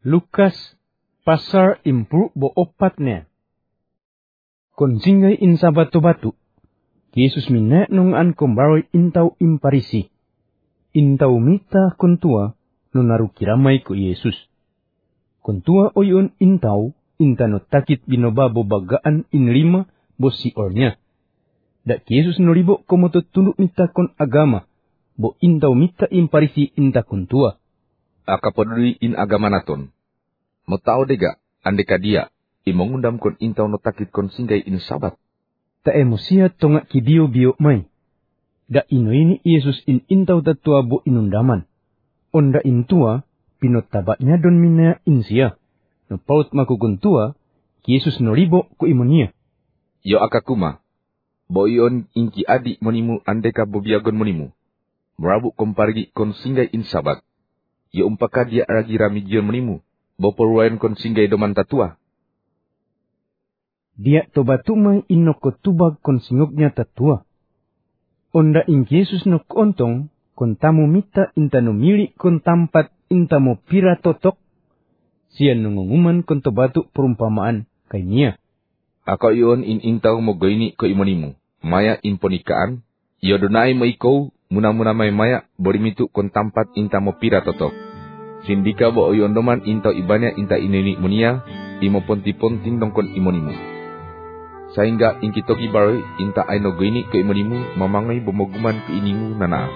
Lukas pasar 24. Kon singgay in sa batu-batu, Yesus minna nung an kumbaroy intaw imparisi. Intaw mita kontua no narukiramay ko Yesus. Kontua o yun intaw, intano takit binobabo bagaan in lima bosi ornya. Da Yesus noribo komotutuluk mita kon agama, bo intaw mita imparisi inta kontua. Akapoduli in agama naton. Motao dega, andeka dia, imongundam kon intaw no takit kon singgay in sabat. Ta emosia tonga kidio-bio may. Da ino ini Yesus in intaw tatua bo inundaman. Onda intua, pinotabatnya don mina insia. No paut makukuntua, Yesus noribo ku imonia. Yo akakuma, bo iyon inki adi monimu andeka bobiagon monimu. Merabu kompargi kon singgay in sabat. Yo umpaka dia ragi ramigion monimu. Boporwayan kon singgay doman tatua. Dia tobatu may inoko tubag kon singognya tatua. Onda in Yesus no kontong, kon tamu mita inta no mili kon tampat inta mo pira totok. Siya nungunguman kon tobatu perumpamaan kay niya. Ako iyon in intaw mo goyni ko imonimu. Maya in ponikaan. Iyo donay mo ikaw, muna-muna may maya, borimitu kon tampat inta mo pira totok. Sindika bo oyon doman intaw ibanya inta inini munia, imo ponti-ponting dongkon imonimu. Sehingga inkitogi baroy inta ay no goyni ko imonimu, mamangay bumoguman ko inimu nana.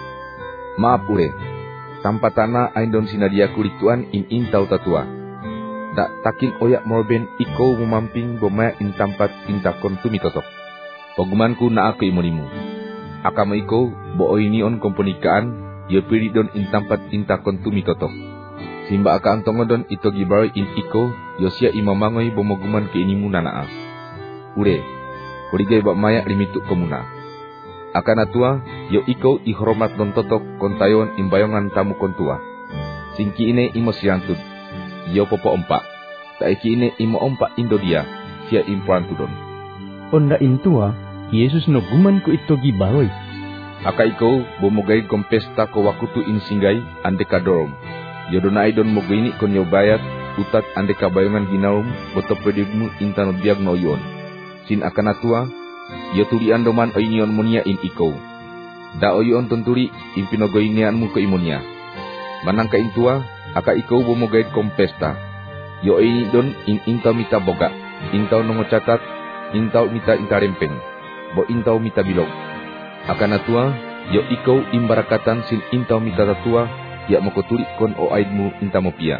Maaf ure, tampatana ay don sinadia kulituan in intaw tatua. Da takin oyak morben ikaw mumamping bomaya in tampat inta kon tumitotok. Pogumanku na ako imonimu. Akamo ikaw bo oynion komponikaan, yo piri don in tampat inta kon tumitotok. Simba aka antongo don ito gibaroy in iko, yo siya imamangoy bomoguman ke inimu nanaa. Ure, kurigay ba maya limituk komuna. Aka natua, yo iko ihormat don totok kontayon imbayongan tamu kontua. Singki ine imo siantud, yo popo ompa. Taiki ine imo ompa indo dia, siya impuantudon. Onda intua, Yesus no guman ko ito gibaroy. Aka ikaw bumugay kong pesta ko wakutu in singgay andeka dorom. Yodonay don mo gini kon yo bayat utat andeka bayongan ginaum boto pedigmu intano biag no yon. Sin akan natua yo tulian doman oynion munia in ikaw. Da oyon tonturi in pinogoynianmu ko imonia. Manang ka intua aka ikaw bumugay kong pesta. Yo ini don in intaw mita boga, intaw nongo catat, intaw mita intarempeng, bo intaw mita bilog. Akan natua, yo ikaw imbarakatan sin intaw mita tatua, ya makotulik kon o aidmu intamo pia.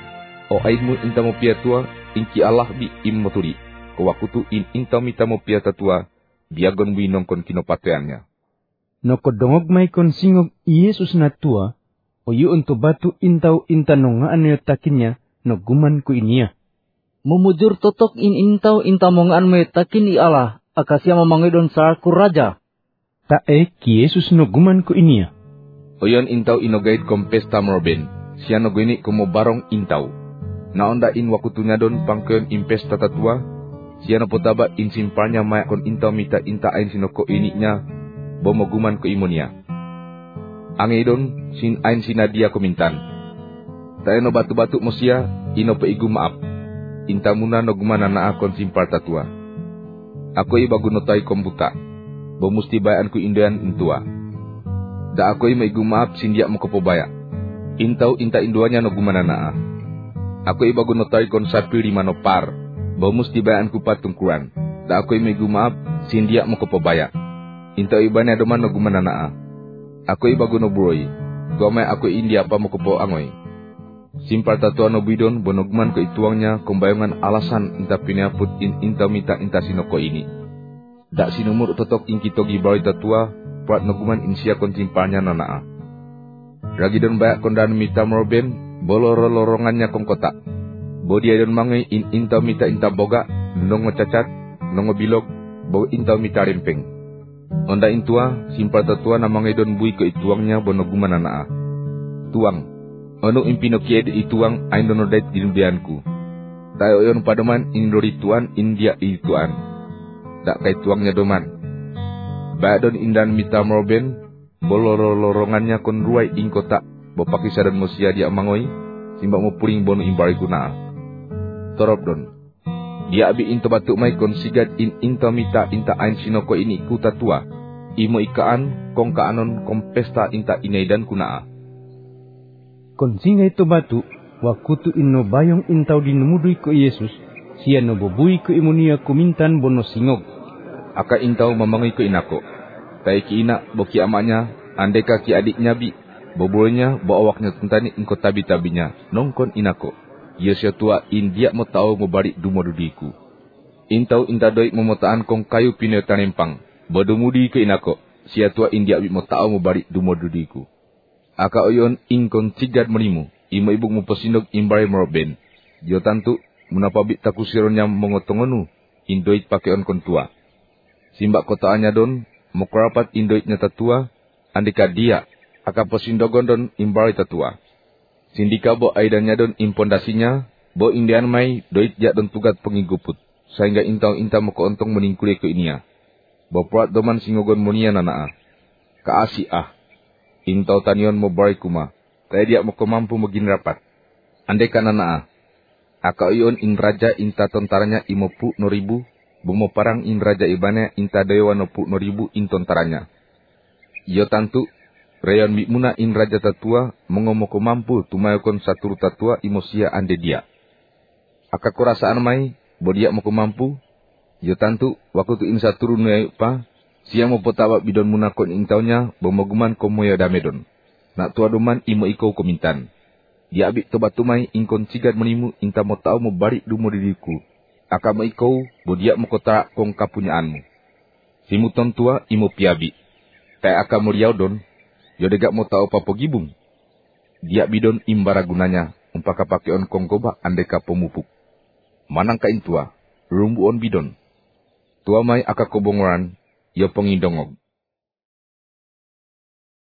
O aidmu intamo pia tua, inki Allah bi im motuli. Ko wakutu in intaw mita mo pia tatua, biagon winong kon kinopateannya. No kodongog may kon singog Yesus na tua, o yun to batu intaw intanong nga ano takinnya, no guman ko iniya. Mumujur totok in intaw intamongan mo takin i Allah, akasya mamangidon sa kuraja. Tae ki Yesus no guman ko iniya. Oyon intaw inogait kom pesta morben, siya no gini kumo barong intaw. Naonda in wakutunya don pangkeon in pesta tatua, siya no potaba in simparnya maya kon intaw mita inta ain sinoko iniknya, bomo guman ko imonia. Angidon sin ain sinadia kumintan. Tae no batu-batu mo siya, ino paigu maap. Inta muna no gumana na akon simpar tatua. Ako ibagunotay kombuta. Bo musti bayan ko indoyan intua. Da ako'y may gumaap sindiak mo kapobaya. Intaw inta induanya no gumananaa. Ako'y bagunotay kon sapi lima no par. Bo musti bayan ko patungkuran. Da ako'y may gumaap sindiak mo kapobaya. Intaw ibanya doman no gumananaa. Ako'y bagunoburoy. Gomay ako'y india pa mo kapo angoy. Simpar tatua no bidon bonogman ko ituangnya kumbayongan alasan inta piniaput in intaw mita inta sinoko ini. Da sinumur totok inkito gibaroy tatua, prat noguman insia kontimparnya nanaa. Ragi don bayak kondan mita morben, boloro-lorongannya kong kota. Bodia don mangai in intaw mita inta boga, nongo cacat, nongo bilog, bo intaw mita rempeng. Onda intua, simpar tatua na mangai don bui ko ituangnya bonoguman nanaa. Tuang, ono impino kiede ituang ain donodait dinumbianku. Tayo yon padoman indori tuan india ituan. Dak kay tuangnya doman. Badon indan mita morben, boloro-lorongannya kon ruai ing kota, bo pakisadan mo siya dia mangoy, simbak mo puring bono imbari kuna. Torop don. Dia abi into batu mai kon sigad into mita inta ain sinoko ini ku tatua. Imo ikaan kong kaanon kong pesta inta inaidan kuna. Kon singay to batu, wakutu inno bayong intaw dinumuduy ko Yesus, siya no bubui ko imunia kumintan bono singog. Aka intaw mamangoy ko inako. Tay ki ina boki amanya, andeka ki adiknya bi. Bobolnya awaknya tentani ingko tabi-tabinya, nongkon inako. Ia siya tua india mo tao mo bari dumodudiku. Intaw intadoi momotaan kong kayu pineo tanempang. Bodumudi ko inako, siya tua india bi mo tao mo bari dumodudiku. Aka oyon ingkon cigad merimu, imo ibuk mo posinog imbari moroben. Dio tantu, munapabit takusironya mongotongonu, indoit pakeon kon tua. Simbak kotaannya don, mokarapat indoitnya tatua, andika dia, aka posindogon don imbari tatua. Sindika bo aidannya don impondasinya, bo indian mai doit jak don tugat pengiguput, sehingga intang moko ontong meningkuli ke inia. Bo prat doman singogon munia nanaa. Kaasi intau tanion mo bari kuma, kaya dia moko mampu magin rapat. Andeka nanaa, aka iyon in raja inta tontaranya imopu no ribu, bumo parang in raja ibane inta dewa no pu no ribu in tontaranya. Iyo tantu, rayon muna in raja tatua, mongomoko mampu tumayokon saturu tatua imosia ande dia. Aka kurasaan mai, bodia moko mampu, yo tantu, wakutu in saturu nuyayu pa, siya mo potawa bidon muna kon intaunya, bomoguman komoyo damedon. Nak tua duman imo ikaw kumintan. Dia abik tobat tumay ingkon cigad menimu inta mo tao mo bari dumo diriku. Aka mo ikaw, bodia mo kota kong kapunyaanmu. Simuton tua imo piabi. Kaya aka mo riyaw don, yodegak mo tao papogibung. Dia bidon imbara gunanya, umpaka pakeon kong gobak andeka pemupuk. Manang kain tua, rumbuon bidon. Tua mai aka kobongoran, yo pengindongog.